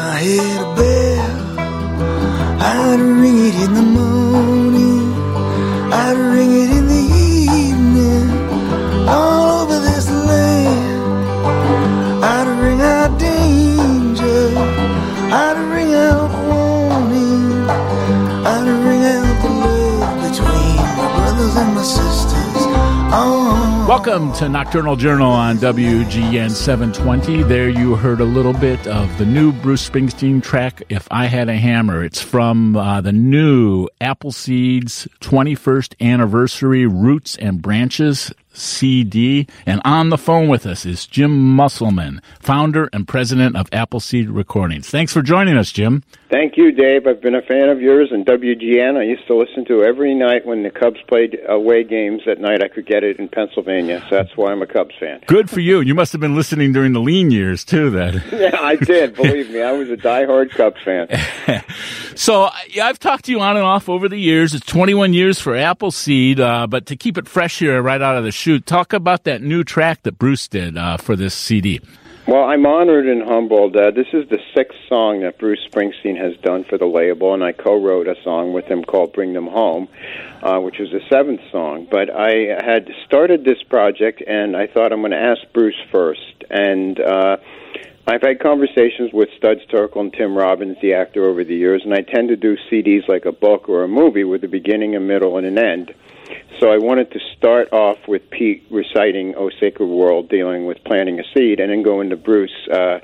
I had a bell, I'd ring it in the morning, I'd ring it in the evening, all over this land. I'd ring out danger, I'd ring out warning, I'd ring out the love between my brothers and my sisters. Welcome to Nocturnal Journal on WGN 720. There you heard a little bit of the new Bruce Springsteen track, If I Had a Hammer. It's from the new Appleseed's 21st Anniversary Roots and Branches CD. And on the phone with us is Jim Musselman, founder and president of Appleseed Recordings. Thanks for joining us, Jim. Thank you, Dave. I've been a fan of yours and WGN. I used to listen to every night when the Cubs played away games at night. I could get it in Pennsylvania, so that's why I'm a Cubs fan. Good for you. You must have been listening during the lean years, too, then. Yeah, I did. Believe me, I was a diehard Cubs fan. So I've talked to you on and off over the years. It's 21 years for Appleseed, but to keep it fresh here right out of the chute, talk about that new track that Bruce did for this CD. Well, I'm honored and humbled. This is the 6th song that Bruce Springsteen has done for the label, and I co-wrote a song with him called Bring Them Home, which was the 7th song. But I had started this project, and I thought I'm going to ask Bruce first. And I've had conversations with Studs Terkel and Tim Robbins, the actor, over the years, and I tend to do CDs like a book or a movie with a beginning, a middle, and an end. So I wanted to start off with Pete reciting O Sacred World, dealing with planting a seed, and then go into Bruce.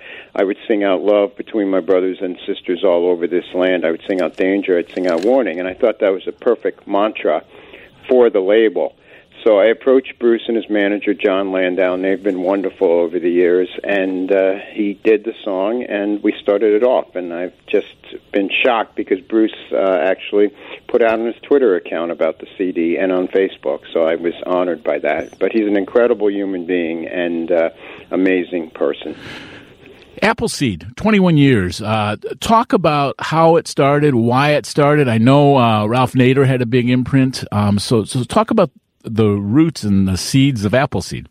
I would sing out love between my brothers and sisters all over this land. I would sing out danger. I'd sing out warning. And I thought that was a perfect mantra for the label. So I approached Bruce and his manager, John Landau, and they've been wonderful over the years. And he did the song, and we started it off. And I've just been shocked because Bruce actually put out on his Twitter account about the CD and on Facebook. So I was honored by that. But he's an incredible human being and amazing person. Appleseed, 21 years. Talk about how it started, why it started. I know Ralph Nader had a big imprint. So talk about the roots and the seeds of Appleseed.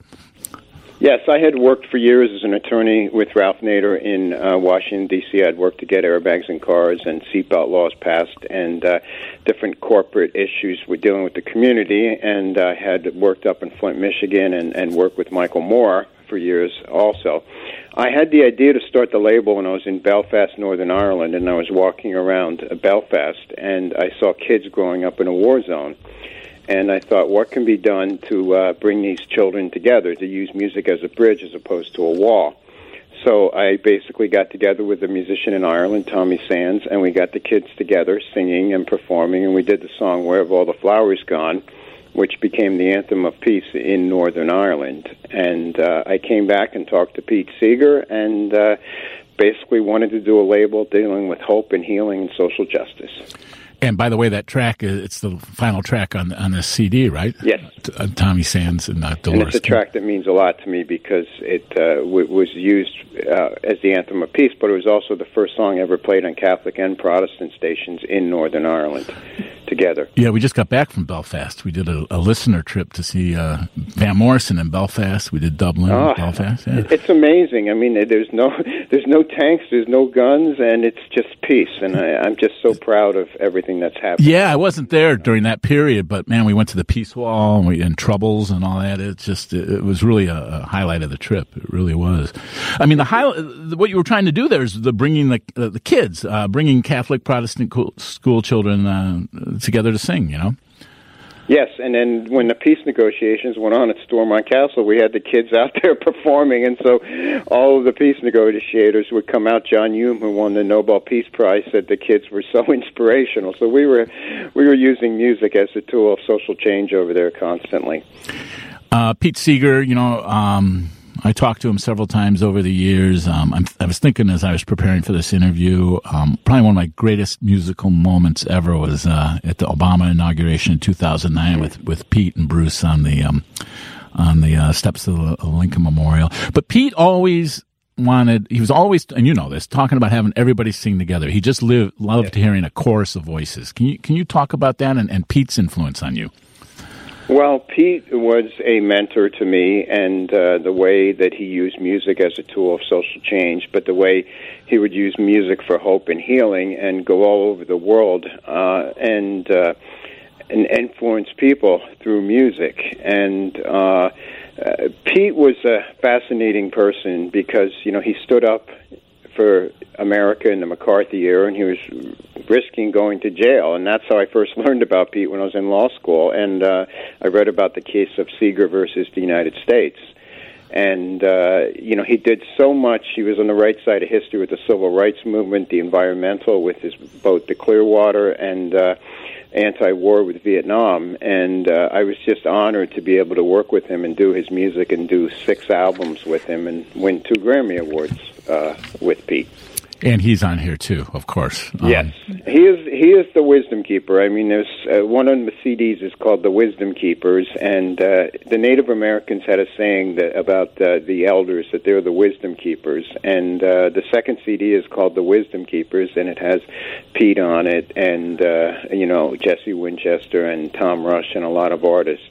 Yes, I had worked for years as an attorney with Ralph Nader in Washington, D.C. I'd worked to get airbags in cars and seatbelt laws passed and different corporate issues with dealing with the community. And I had worked up in Flint, Michigan, and worked with Michael Moore for years also. I had the idea to start the label when I was in Belfast, Northern Ireland, and I was walking around Belfast, and I saw kids growing up in a war zone. And I thought, what can be done to bring these children together, to use music as a bridge as opposed to a wall? So I basically got together with a musician in Ireland, Tommy Sands, and we got the kids together singing and performing, and we did the song Where Have All the Flowers Gone?, which became the anthem of peace in Northern Ireland. And I came back and talked to Pete Seeger and basically wanted to do a label dealing with hope and healing and social justice. And by the way, that track, it's the final track on this CD, right? Yes. Tommy Sands and Dolores. And it's a track that means a lot to me because it was used as the anthem of peace, but it was also the first song ever played on Catholic and Protestant stations in Northern Ireland together. Yeah, we just got back from Belfast. We did a listener trip to see Van Morrison in Belfast. We did Dublin, Belfast. Yeah. It's amazing. I mean, there's no tanks, there's no guns, and it's just peace. And I'm just so proud of everything that's happened. Yeah, I wasn't there during that period, but man, we went to the Peace Wall and Troubles and all that. It was really a highlight of the trip. It really was. I mean, what you were trying to do there is bringing the kids, bringing Catholic Protestant school children together to sing, you know? Yes, and then when the peace negotiations went on at Stormont Castle, we had the kids out there performing, and so all of the peace negotiators would come out. John Hume, who won the Nobel Peace Prize, said the kids were so inspirational. So we were using music as a tool of social change over there constantly. Pete Seeger, you know, I talked to him several times over the years. I was thinking as I was preparing for this interview, probably one of my greatest musical moments ever was at the Obama inauguration in 2009 with Pete and Bruce on the steps of the Lincoln Memorial. But Pete always he was always, and you know this, talking about having everybody sing together. He just loved hearing a chorus of voices. Can you talk about that and Pete's influence on you? Well, Pete was a mentor to me, and the way that he used music as a tool of social change, but the way he would use music for hope and healing and go all over the world and influence people through music. And Pete was a fascinating person because, he stood up for America in the McCarthy era, and he was risking going to jail. And that's how I first learned about Pete when I was in law school. And I read about the case of Seeger versus the United States. And, he did so much. He was on the right side of history with the civil rights movement, the environmental, with his both the Clearwater and anti-war with Vietnam. And I was just honored to be able to work with him and do his music and do 6 albums with him and win 2 Grammy Awards with Pete. And he's on here too, of course. Yes, he is the wisdom keeper. I mean, there's one of the CDs is called "The Wisdom Keepers," and the Native Americans had a saying about the elders that they're the wisdom keepers. And the second CD is called "The Wisdom Keepers," and it has Pete on it, and Jesse Winchester and Tom Rush and a lot of artists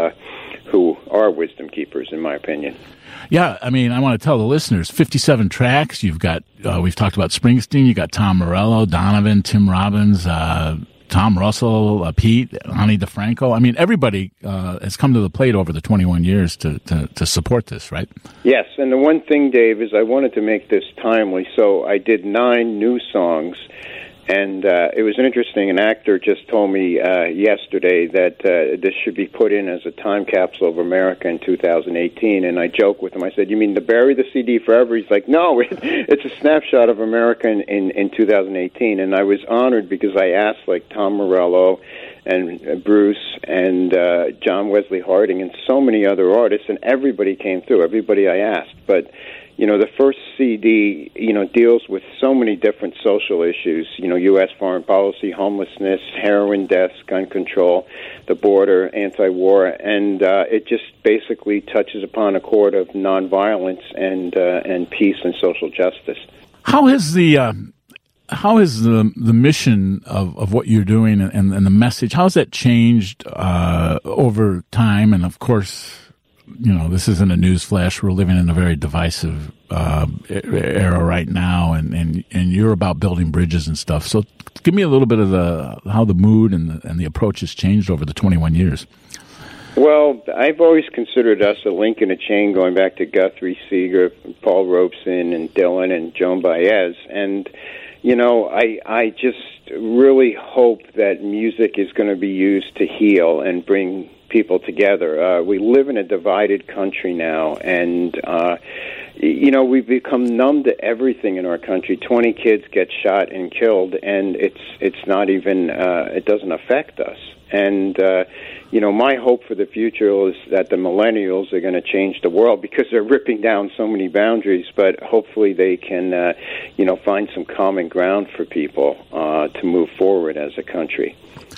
who are wisdom keepers, in my opinion. Yeah, I mean, I want to tell the listeners, 57 tracks. You've got, we've talked about Springsteen. You got Tom Morello, Donovan, Tim Robbins, Tom Russell, Pete, Ani DeFranco. I mean, everybody has come to the plate over the 21 years to support this, right? Yes, and the one thing, Dave, is I wanted to make this timely, so I did 9 new songs. And it was interesting. An actor just told me yesterday that this should be put in as a time capsule of America in 2018. And I joked with him. I said, "You mean to bury the CD forever?" He's like, "No, it's a snapshot of America in 2018." And I was honored because I asked like Tom Morello and Bruce and John Wesley Harding and so many other artists, and everybody came through. Everybody I asked, but. The first CD, deals with so many different social issues, U.S. foreign policy, homelessness, heroin deaths, gun control, the border, anti-war, and it just basically touches upon a chord of nonviolence and peace and social justice. How has the mission of what you're doing and the message, how has that changed over time? And of course, this isn't a news flash. We're living in a very divisive era right now, and you're about building bridges and stuff. So give me a little bit of how the mood and the approach has changed over the 21 years. Well, I've always considered us a link in a chain going back to Guthrie, Seeger, Paul Robeson, and Dylan, and Joan Baez. And, I just really hope that music is going to be used to heal and bring people together. We live in a divided country now, and we've become numb to everything in our country. 20 kids get shot and killed, and it's not even it doesn't affect us. And my hope for the future is that the millennials are going to change the world because they're ripping down so many boundaries. But hopefully they can find some common ground for people to move forward as a country.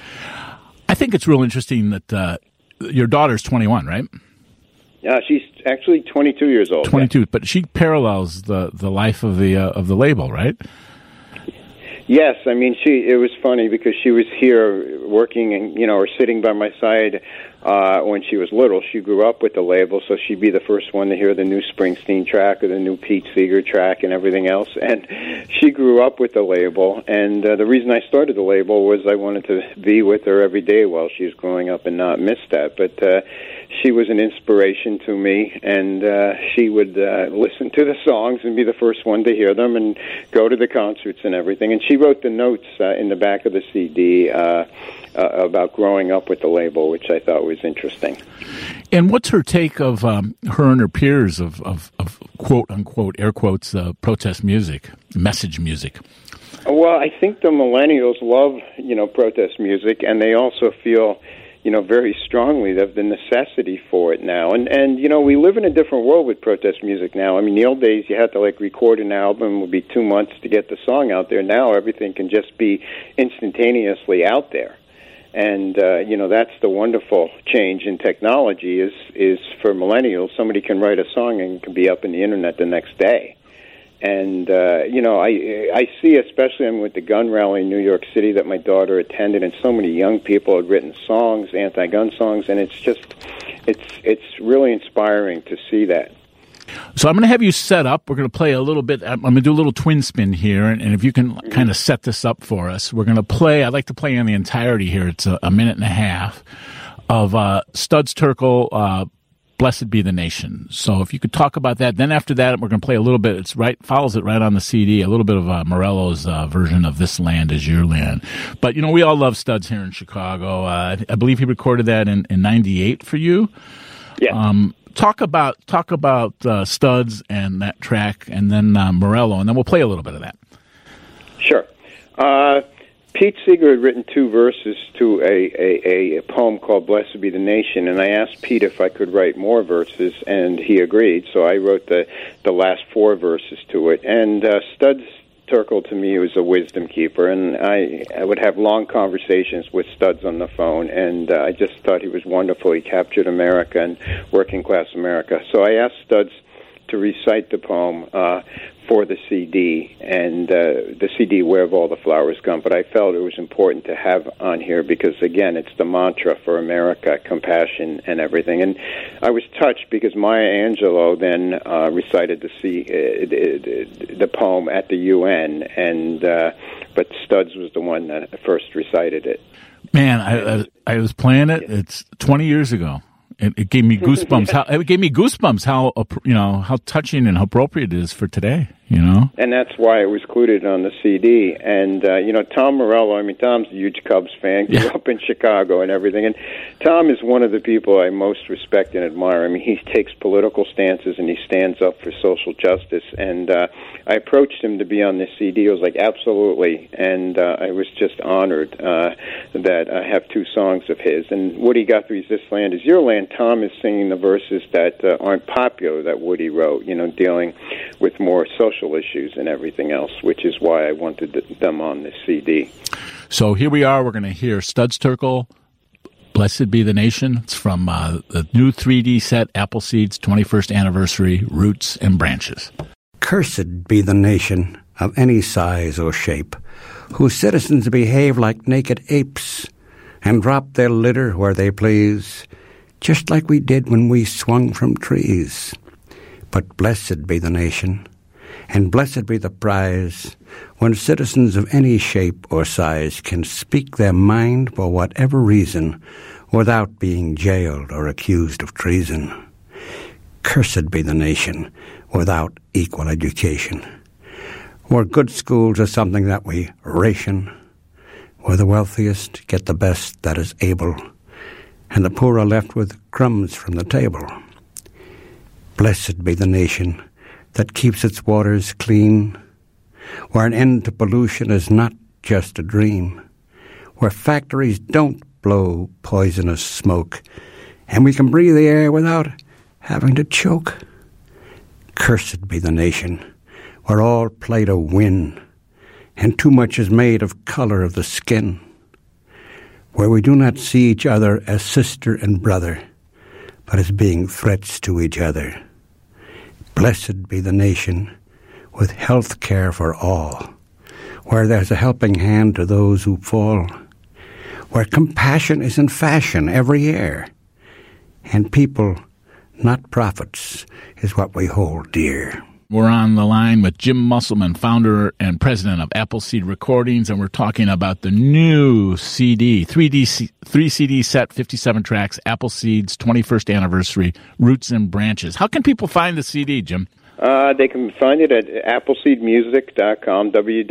I think it's real interesting that your daughter's 21, right? Yeah, she's actually 22 years old. 22, yeah. But she parallels the life of the label, right? Yes, I mean, it was funny because she was here working and, or sitting by my side when she was little. She grew up with the label, so she'd be the first one to hear the new Springsteen track or the new Pete Seeger track and everything else. And she grew up with the label, and the reason I started the label was I wanted to be with her every day while she was growing up and not miss that. But she was an inspiration to me, and she would listen to the songs and be the first one to hear them and go to the concerts and everything. And she wrote the notes in the back of the CD about growing up with the label, which I thought was interesting. And what's her take of her and her peers of quote-unquote, air quotes, protest music, message music? Well, I think the millennials love, protest music, and they also feel very strongly of the necessity for it now. And we live in a different world with protest music now. I mean, the old days you had to, record an album. It would be 2 months to get the song out there. Now everything can just be instantaneously out there. And, that's the wonderful change in technology is for millennials. Somebody can write a song and it can be up in the Internet the next day. And, I see, especially with the gun rally in New York City that my daughter attended, and so many young people had written songs, anti-gun songs, and it's really inspiring to see that. So I'm going to have you set up. We're going to play a little bit. I'm going to do a little twin spin here, and if you can kind of set this up for us, we're going to play. I'd like to play in the entirety here. It's a minute and a half of Studs Terkel, Blessed Be the Nation. So if you could talk about that. Then after that, we're going to play a little bit. Follows it right on the CD, a little bit of Morello's version of This Land Is Your Land. But, we all love Studs here in Chicago. I believe he recorded that in 98 for you. Yeah. Talk about Studs and that track, and then Morello, and then we'll play a little bit of that. Sure. Pete Seeger had written 2 verses to a poem called Blessed Be the Nation, and I asked Pete if I could write more verses, and he agreed, so I wrote the last 4 verses to it. And Studs Terkel, to me, was a wisdom keeper, and I would have long conversations with Studs on the phone, and I just thought he was wonderful. He captured America and working-class America. So I asked Studs to recite the poem for the CD, and the CD, Where Have All the Flowers Gone? But I felt it was important to have on here because, again, it's the mantra for America, compassion and everything. And I was touched because Maya Angelou then recited the poem at the UN, but Studs was the one that first recited it. Man, I was playing it. It's 20 years ago. It gave me goosebumps. It gave me goosebumps. How touching and how appropriate it is for today. And that's why it was included on the CD. And Tom Morello. Tom's a huge Cubs fan. Grew up in Chicago and everything. And Tom is one of the people I most respect and admire. He takes political stances and he stands up for social justice. And I approached him to be on this CD. I was like, absolutely. And I was just honored that I have 2 songs of his. And Woody Guthrie's This Land Is Your Land. Tom is singing the verses that aren't popular that Woody wrote, dealing with more social issues and everything else, which is why I wanted them on this CD. So here we are. We're going to hear Studs Terkel, Blessed Be the Nation. It's from the new 3D set, Appleseed's 21st Anniversary, Roots and Branches. Cursed be the nation of any size or shape, whose citizens behave like naked apes and drop their litter where they please, just like we did when we swung from trees. But blessed be the nation, and blessed be the prize, when citizens of any shape or size can speak their mind for whatever reason without being jailed or accused of treason. Cursed be the nation without equal education, where good schools are something that we ration, where the wealthiest get the best that is able, and the poor are left with crumbs from the table. Blessed be the nation that keeps its waters clean, where an end to pollution is not just a dream, where factories don't blow poisonous smoke, and we can breathe the air without having to choke. Cursed be the nation where all play to win, and too much is made of color of the skin, where we do not see each other as sister and brother, but as being threats to each other. Blessed be the nation with health care for all, where there's a helping hand to those who fall, where compassion is in fashion every year, and people, not profits, is what we hold dear. We're on the line with Jim Musselman, founder and president of Appleseed Recordings, and we're talking about the new CD, 3 CD set, 57 tracks, Appleseed's 21st Anniversary, Roots and Branches. How can people find the CD, Jim? They can find it at appleseedmusic.com,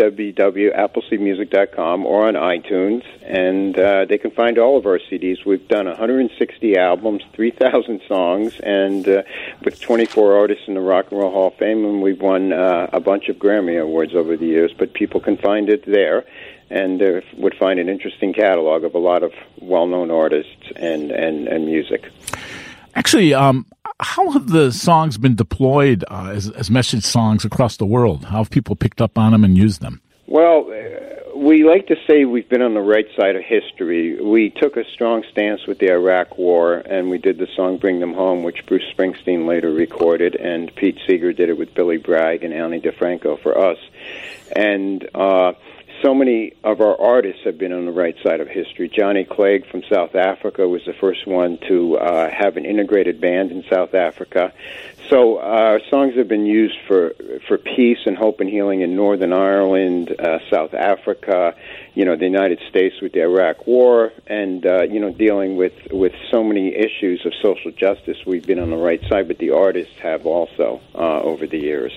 www.appleseedmusic.com, or on iTunes, and they can find all of our CDs. We've done 160 albums, 3,000 songs, and with 24 artists in the Rock and Roll Hall of Fame, and we've won a bunch of Grammy Awards over the years, but people can find it there and would find an interesting catalog of a lot of well-known artists and music. Actually, how have the songs been deployed as message songs across the world? How have people picked up on them and used them? Well, we like to say we've been on the right side of history. We took a strong stance with the Iraq War, and we did the song Bring Them Home, which Bruce Springsteen later recorded, and Pete Seeger did it with Billy Bragg and Ani DeFranco for us. And so many of our artists have been on the right side of history. Johnny Clegg from South Africa was the first one to have an integrated band in South Africa. So our songs have been used for peace and hope and healing in Northern Ireland, South Africa, the United States with the Iraq War, and, dealing with so many issues of social justice. We've been on the right side, but the artists have also over the years.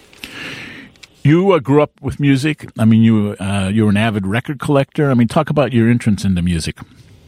You grew up with music. I mean, you were an avid record collector. I mean, talk about your entrance into music.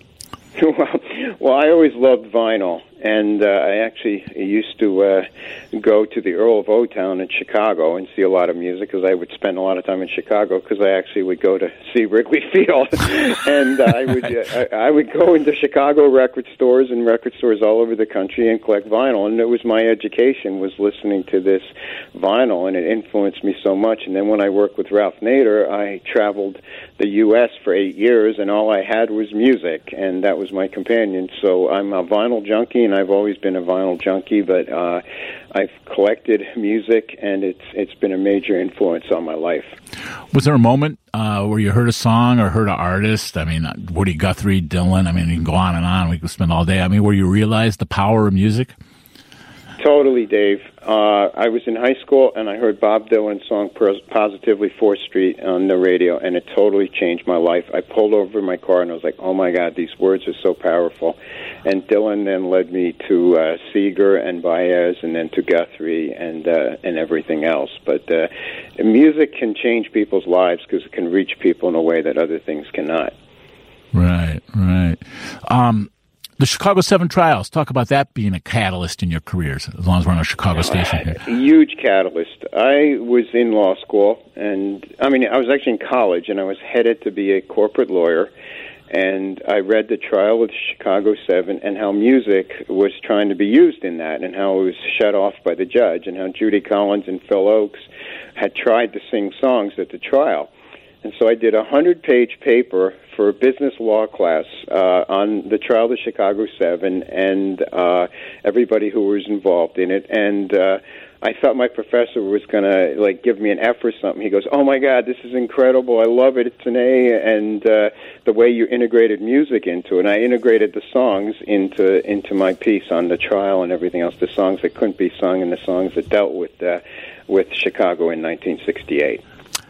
Well, I always loved vinyl, and I actually used to go to the Earl of O-Town in Chicago and see a lot of music, because I would spend a lot of time in Chicago, because I actually would go to see Wrigley Field, and I would go into Chicago record stores and record stores all over the country and collect vinyl, and it was my education was listening to this vinyl, and it influenced me so much. And then when I worked with Ralph Nader, I traveled the U.S. for 8 years, and all I had was music, and that was my companion. So I'm a vinyl junkie, and I've always been a vinyl junkie, but I've collected music, and it's been a major influence on my life. Was there a moment where you heard a song or heard an artist? I mean, Woody Guthrie, Dylan, I mean, you can go on and on. We could spend all day. I mean, where you realized the power of music? Totally, Dave. I was in high school, and I heard Bob Dylan's song Positively 4th Street on the radio, and it totally changed my life. I pulled over my car, and I was like, oh, my God, these words are so powerful. And Dylan then led me to Seeger and Baez, and then to Guthrie and everything else. But music can change people's lives because it can reach people in a way that other things cannot. Right. The Chicago 7 Trials, talk about that being a catalyst in your careers, as long as we're on a Chicago station here. Huge catalyst. I was in law school, and I was actually in college, and I was headed to be a corporate lawyer, and I read the trial of the Chicago 7 and how music was trying to be used in that, and how it was shut off by the judge, and how Judy Collins and Phil Oakes had tried to sing songs at the trial. And so I did a 100-page paper for a business law class on the trial of the Chicago 7 and everybody who was involved in it. And I thought my professor was going to give me an F or something. He goes, "Oh my God, this is incredible! I love it. It's an A." And the way you integrated music into it, and I integrated the songs into my piece on the trial and everything else. The songs that couldn't be sung and the songs that dealt with Chicago in 1968.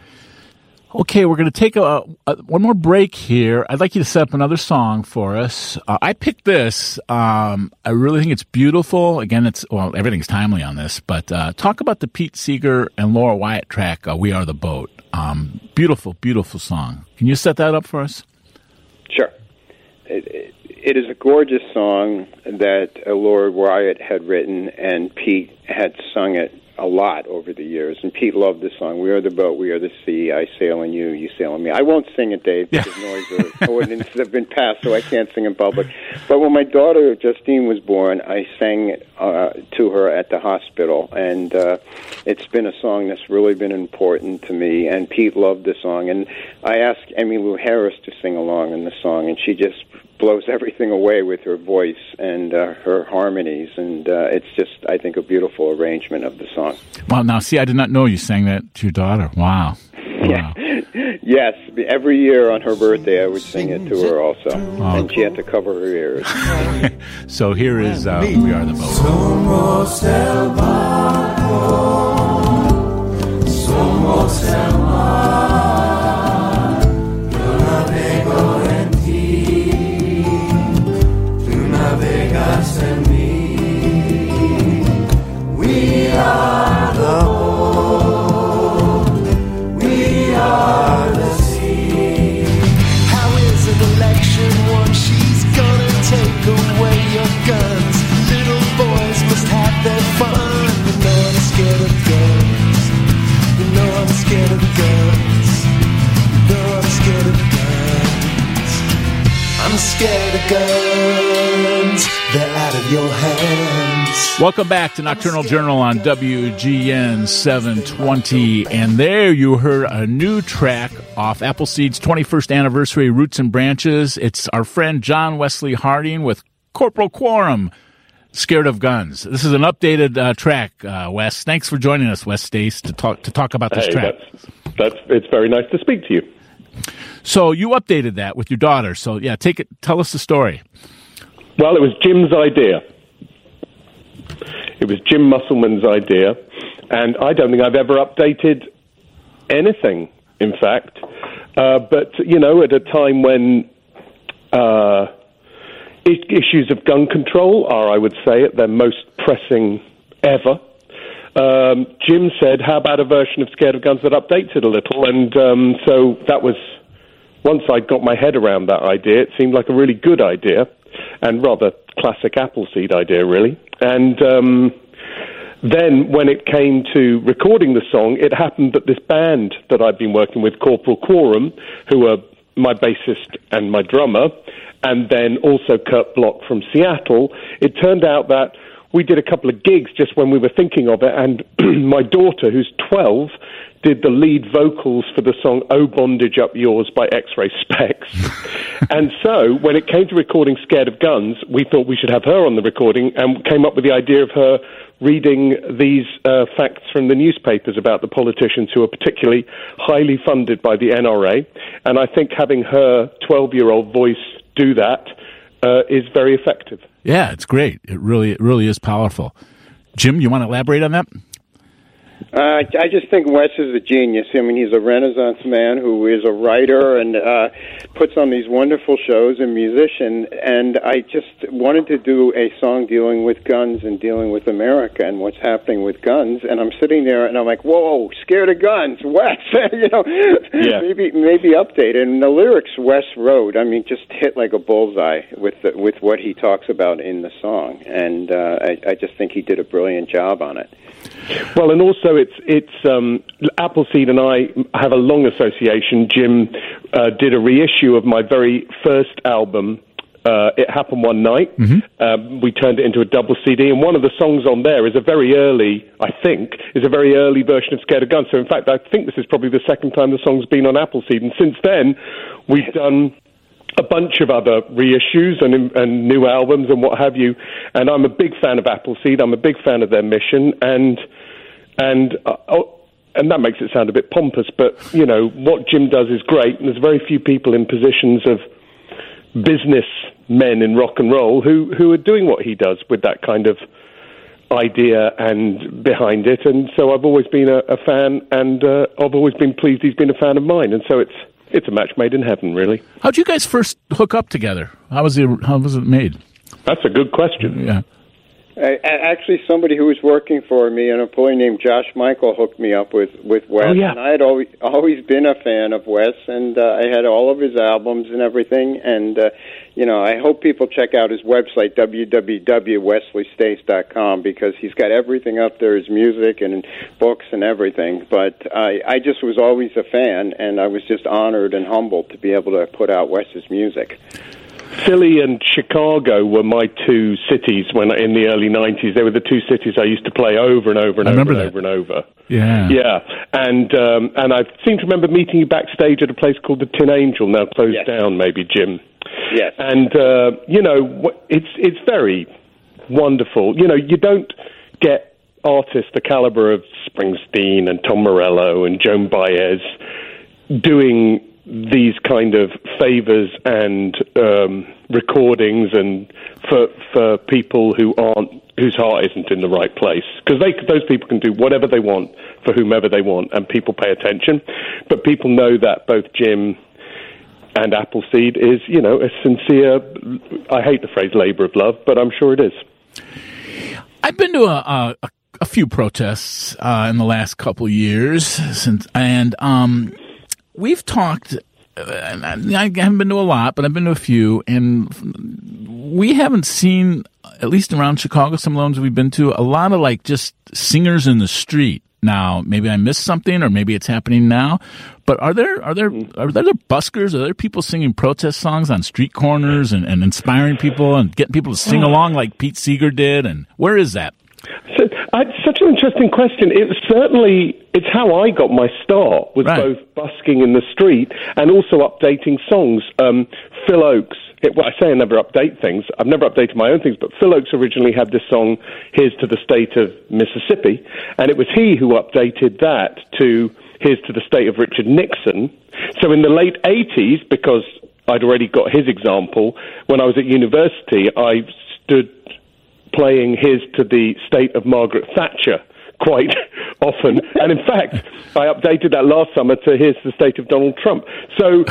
Okay, we're going to take one more break here. I'd like you to set up another song for us. I picked this. I really think it's beautiful. Again, everything's timely on this, but talk about the Pete Seeger and Laura Wyatt track, We Are the Boat. Beautiful, beautiful song. Can you set that up for us? Sure. It is a gorgeous song that Laura Wyatt had written, and Pete had sung it a lot over the years, and Pete loved this song. We are the boat, we are the sea, I sail on you, you sail on me. I won't sing it, Dave, because noise or ordinances have been passed, so I can't sing in public. But when my daughter, Justine, was born, I sang it to her at the hospital, and it's been a song that's really been important to me, and Pete loved the song. And I asked Emmylou Harris to sing along in the song, and she just blows everything away with her voice and her harmonies, and it's just, I think, a beautiful arrangement of the song. Well, now, see, I did not know you sang that to your daughter. Wow. Yeah. Yes, every year on her birthday I would sing it to her also, and she had to cover her ears. So here is We Are the Boat. Somos el barco, somos el mar, yo navego en ti, tú navegas en mí. We are the boat, we are the sea. How is an election won? She's gonna take away your guns. Little boys must have their fun. You know I'm scared of guns. You know I'm scared of guns. You know I'm scared of guns. I'm scared of guns. they're out of your hands. Welcome back to Nocturnal Journal on WGN 720. And there you heard a new track off Appleseed's 21st anniversary, Roots and Branches. It's our friend John Wesley Harding with Corporal Quorum, Scared of Guns. This is an updated track, Wes. Thanks for joining us, Wes Stace, to talk about this track. It's very nice to speak to you. So you updated that with your daughter. So yeah, tell us the story. Well, it was Jim's idea. It was Jim Musselman's idea, and I don't think I've ever updated anything, in fact. But, at a time when issues of gun control are, I would say, at their most pressing ever, Jim said, how about a version of Scared of Guns that updates it a little? And so that was, once I got my head around that idea, it seemed like a really good idea, and rather classic Appleseed idea, really. And then when it came to recording the song, it happened that this band that I'd been working with, Corporal Quorum, who are my bassist and my drummer, and then also Kurt Block from Seattle, it turned out that we did a couple of gigs just when we were thinking of it, and my daughter, who's 12, did the lead vocals for the song Oh Bondage Up Yours by X-Ray Specs. And so when it came to recording Scared of Guns, we thought we should have her on the recording, and came up with the idea of her reading these facts from the newspapers about the politicians who are particularly highly funded by the NRA. And I think having her 12-year-old voice do that is very effective. Yeah, it's great. It really is powerful. Jim, you want to elaborate on that? I just think Wes is a genius. I mean, he's a Renaissance man who is a writer and puts on these wonderful shows, and musician. And I just wanted to do a song dealing with guns and dealing with America and what's happening with guns. And I'm sitting there and I'm like, whoa, Scared of Guns, Wes. Yeah. maybe update it. And the lyrics Wes wrote, I mean, just hit like a bullseye with what he talks about in the song. And I just think he did a brilliant job on it. Well, and also it's Appleseed and I have a long association. Jim did a reissue of my very first album, It Happened One Night. Mm-hmm. We turned it into a double CD, and one of the songs on there is a very early version of Scared of Guns. So, in fact, I think this is probably the second time the song's been on Appleseed, and since then, we've done a bunch of other reissues and new albums and what have you. And I'm a big fan of Appleseed. I'm a big fan of their mission, and that makes it sound a bit pompous, but what Jim does is great, and there's very few people in positions of business men in rock and roll who are doing what he does with that kind of idea and behind it. And so I've always been a fan, and I've always been pleased he's been a fan of mine, and so it's a match made in heaven, really. How'd you guys first hook up together? How was it made? That's a good question. Yeah. Actually, somebody who was working for me, an employee named Josh Michael, hooked me up with Wes. Oh, yeah. And I had always been a fan of Wes, and I had all of his albums and everything. And, I hope people check out his website, www.wesleystace.com, because he's got everything up there, his music and books and everything. But I just was always a fan, and I was just honored and humbled to be able to put out Wes's music. Philly and Chicago were my two cities when in the early 90s. They were the two cities I used to play over and over and over. Yeah. Yeah. And I seem to remember meeting you backstage at a place called the Tin Angel, now closed down, maybe, Jim. Yes. And, it's very wonderful. You don't get artists the caliber of Springsteen and Tom Morello and Joan Baez doing these kind of favors and recordings, and for people whose heart isn't in the right place, because those people can do whatever they want for whomever they want, and people pay attention. But people know that both Jim and Appleseed is, a sincere, I hate the phrase labor of love, but I'm sure it is. I've been to a few protests in the last couple of years, we've talked, and I haven't been to a lot, but I've been to a few, and we haven't seen, at least around Chicago, some of the ones we've been to, a lot of just singers in the street Now, maybe I missed something, or maybe it's happening now. But are there buskers? Are there people singing protest songs on street corners and inspiring people and getting people to sing along like Pete Seeger did? And where is that? So, it's such an interesting question. It's how I got my start, was both busking in the street and also updating songs. Phil Oakes, I say I never update things. I've never updated my own things, but Phil Oakes originally had this song, Here's to the State of Mississippi, and it was he who updated that to Here's to the State of Richard Nixon. So in the late 80s, because I'd already got his example, when I was at university, I stood playing Here's to the State of Margaret Thatcher quite often. And in fact, I updated that last summer to Here's the State of Donald Trump. So,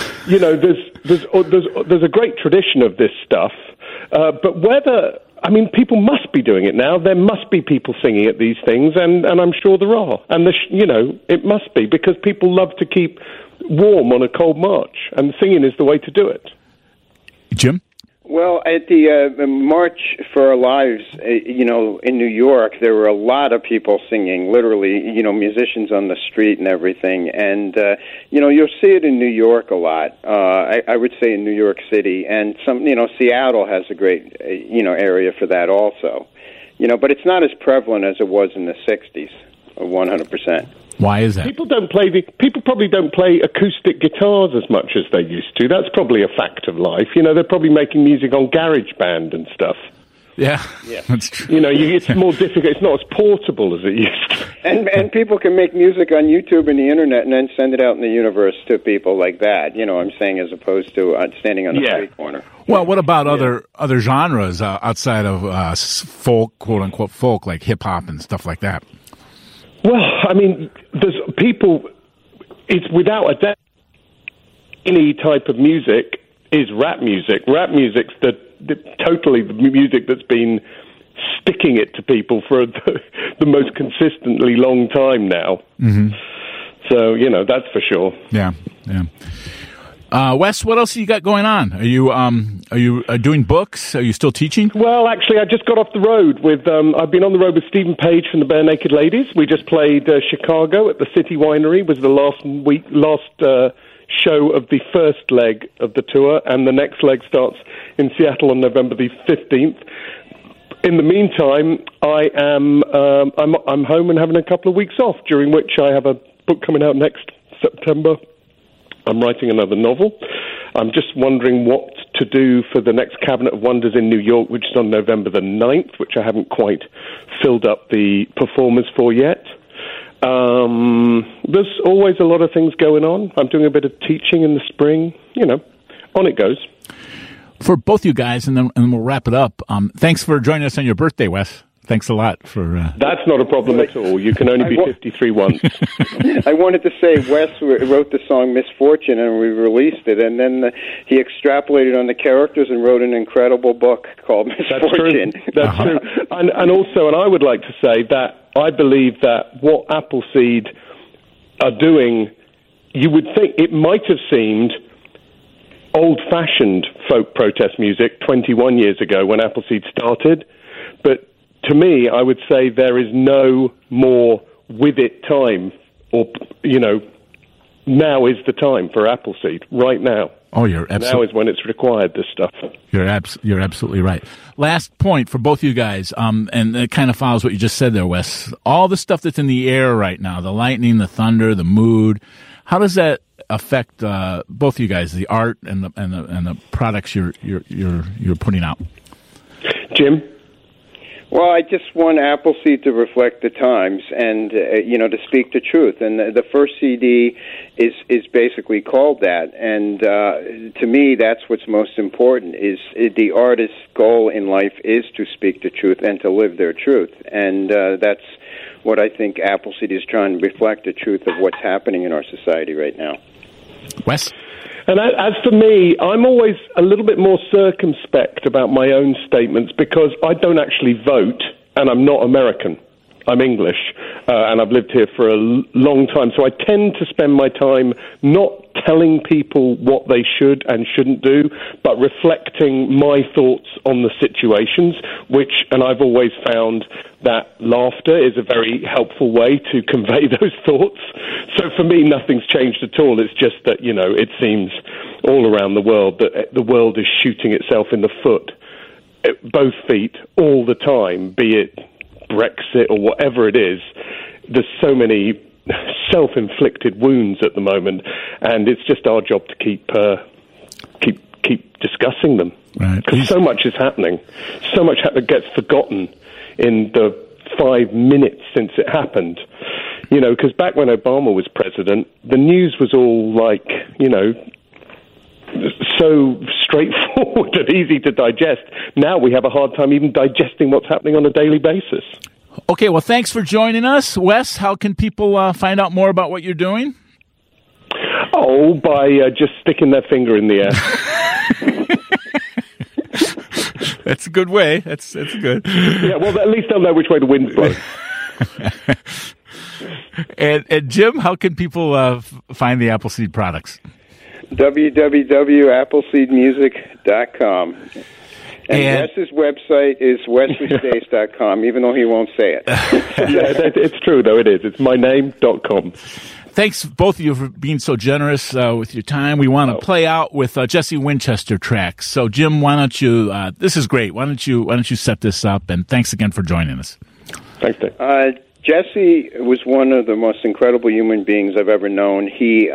there's a great tradition of this stuff. But people must be doing it now. There must be people singing at these things, and I'm sure there are. And, it must be, because people love to keep warm on a cold March, and singing is the way to do it. Jim? Well, at the March for Our Lives, in New York, there were a lot of people singing, literally, musicians on the street and everything. And, you'll see it in New York a lot. I would say in New York City. And Seattle has a great, area for that also. But it's not as prevalent as it was in the 60s, 100%. Why is that? People probably don't play acoustic guitars as much as they used to. That's probably a fact of life. They're probably making music on GarageBand and stuff. Yeah, that's true. It's more difficult. It's not as portable as it used to. And people can make music on YouTube and the internet and then send it out in the universe to people like that. I'm saying, as opposed to standing on the street corner. Well, what about other genres outside of folk, quote unquote folk, like hip hop and stuff like that? Well, there's people, it's without a doubt, any type of music is rap music. Rap music's totally the music that's been sticking it to people for the most consistently long time now. Mm-hmm. So, that's for sure. Yeah. Wes, what else you got going on? Are you doing books? Are you still teaching? Well, actually, I just got off the road with. I've been on the road with Stephen Page from the Bare Naked Ladies. We just played Chicago at the City Winery. Was the last show of the first leg of the tour, and the next leg starts in Seattle on November the 15th. In the meantime, I'm home and having a couple of weeks off, during which I have a book coming out next September. I'm writing another novel. I'm just wondering what to do for the next Cabinet of Wonders in New York, which is on November the 9th, which I haven't quite filled up the performers for yet. There's always a lot of things going on. I'm doing a bit of teaching in the spring. On it goes. For both you guys, and then we'll wrap it up. Thanks for joining us on your birthday, Wes. Thanks a lot for... That's not a problem at all. You can only be 53 once. I wanted to say Wes wrote the song Misfortune, and we released it, and then he extrapolated on the characters and wrote an incredible book called Misfortune. That's true. And I would like to say that I believe that what Appleseed are doing, you would think it might have seemed old-fashioned folk protest music 21 years ago when Appleseed started, but to me, I would say there is no more with it time, or, now is the time for Appleseed, right now. Oh, now is when it's required, this stuff. You're absolutely right. Last point for both of you guys, and it kind of follows what you just said there, Wes. All the stuff that's in the air right now, the lightning, the thunder, the mood, how does that affect both of you guys, the art and the products you're putting out? Jim? Well, I just want Appleseed to reflect the times and, to speak the truth. And the first CD is basically called that. And to me, that's what's most important, is the artist's goal in life is to speak the truth and to live their truth. And that's what I think Appleseed is trying to reflect, the truth of what's happening in our society right now. Wes? And as for me, I'm always a little bit more circumspect about my own statements because I don't actually vote, and I'm not American. I'm English, and I've lived here for a long time. So I tend to spend my time not telling people what they should and shouldn't do, but reflecting my thoughts on the situations, and I've always found that laughter is a very helpful way to convey those thoughts. So for me, nothing's changed at all. It's just that, it seems all around the world that the world is shooting itself in the foot, both feet, all the time, be it Brexit or whatever it is. There's so many self-inflicted wounds at the moment, and it's just our job to keep discussing them. Right. Because so much is happening. So much gets forgotten in the 5 minutes since it happened. Because back when Obama was president, the news was all like, so straightforward and easy to digest. Now we have a hard time even digesting what's happening on a daily basis. Okay, well, thanks for joining us. Wes, how can people find out more about what you're doing? Oh, by just sticking their finger in the air. That's a good way. That's good. Yeah, well, at least they'll know which way the wind's blowing. And Jim, how can people find the Appleseed products? www.appleseedmusic.com. And Wes's website is wesleystace.com, even though he won't say it. Yeah, it's true, though. It is. It's myname.com. Thanks, both of you, for being so generous with your time. We want to play out with Jesse Winchester tracks. So, Jim, why don't you? This is great. Why don't you set this up? And thanks again for joining us. Thanks, Dave. Jesse was one of the most incredible human beings I've ever known. He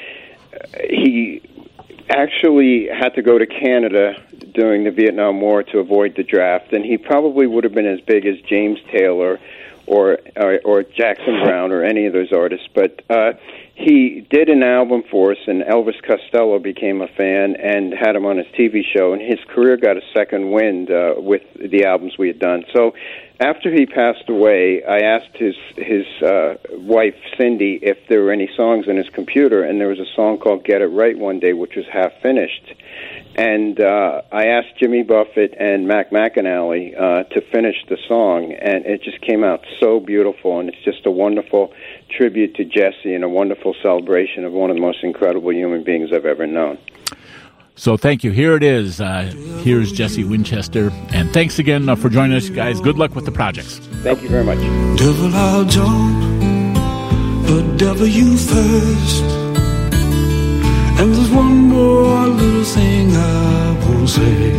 actually had to go to Canada during the Vietnam War to avoid the draft, and he probably would have been as big as James Taylor or Jackson Browne or any of those artists. But he did an album for us, and Elvis Costello became a fan and had him on his TV show, and his career got a second wind with the albums we had done. So after he passed away, I asked his wife, Cindy, if there were any songs in his computer, and there was a song called Get It Right One Day, which was half finished. And I asked Jimmy Buffett and Mac McAnally to finish the song, and it just came out so beautiful, and it's just a wonderful tribute to Jesse and a wonderful celebration of one of the most incredible human beings I've ever known. So thank you. Here it is. Here's Jesse Winchester. And thanks again for joining us, guys. Good luck with the projects. Thank you very much. Devil, I'll jump, but devil you first. And there's one more little thing I won't say.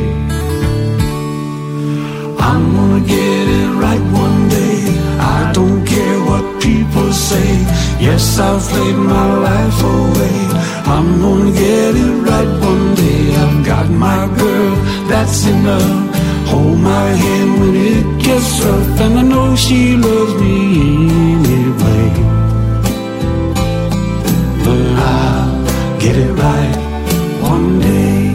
I'm gonna get it right one day. I don't care what people say. Yes, I've played my life away. I'm gonna get it right one day. I've got my girl, that's enough. Hold my hand when it gets rough, and I know she loves me anyway. But I'll get it right one day.